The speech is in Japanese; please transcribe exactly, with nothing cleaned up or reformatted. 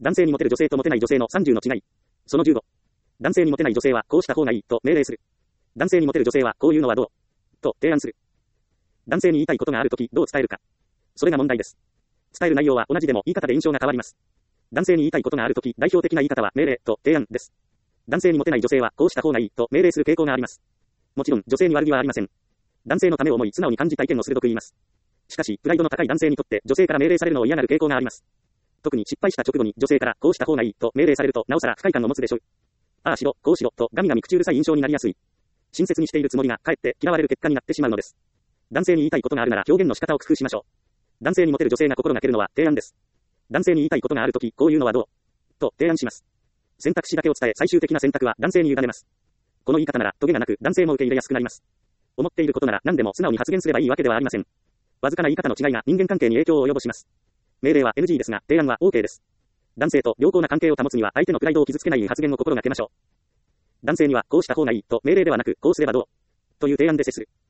男性にモテる女性とモテない女性のさんじゅうの違い。そのじゅうご。男性にモテない女性はこうした方がいいと命令する。男性にモテる女性はこういうのはどうと提案する。男性に言いたいことがあるときどう伝えるか。それが問題です。伝える内容は同じでも言い方で印象が変わります。男性に言いたいことがあるとき代表的な言い方は命令と提案です。男性にモテない女性はこうした方がいいと命令する傾向があります。もちろん女性に悪気はありません。男性のためを思い素直に感じた意見を鋭く言います。しかし、プライドの高い男性にとって女性から命令されるのを嫌がる傾向があります。特に失敗した直後に女性からこうした方がいいと命令されるとなおさら不快感を持つでしょう。ああしろ、こうしろとガミガミ口うるさい印象になりやすい。親切にしているつもりがかえって嫌われる結果になってしまうのです。男性に言いたいことがあるなら表現の仕方を工夫しましょう。男性にモテる女性が心がけるのは提案です。男性に言いたいことがあるときこういうのはどうと提案します。選択肢だけを伝え最終的な選択は男性に委ねます。この言い方ならトゲがなく男性も受け入れやすくなります。思っていることなら何でも素直に発言すればいいわけではありません。わずかな言い方の違いが人間関係に影響を及ぼします。命令は エヌジー ですが提案は オーケー です。男性と良好な関係を保つには相手のプライドを傷つけない発言を心がけましょう。男性にはこうした方がいいと命令ではなくこうすればどうという提案で接する。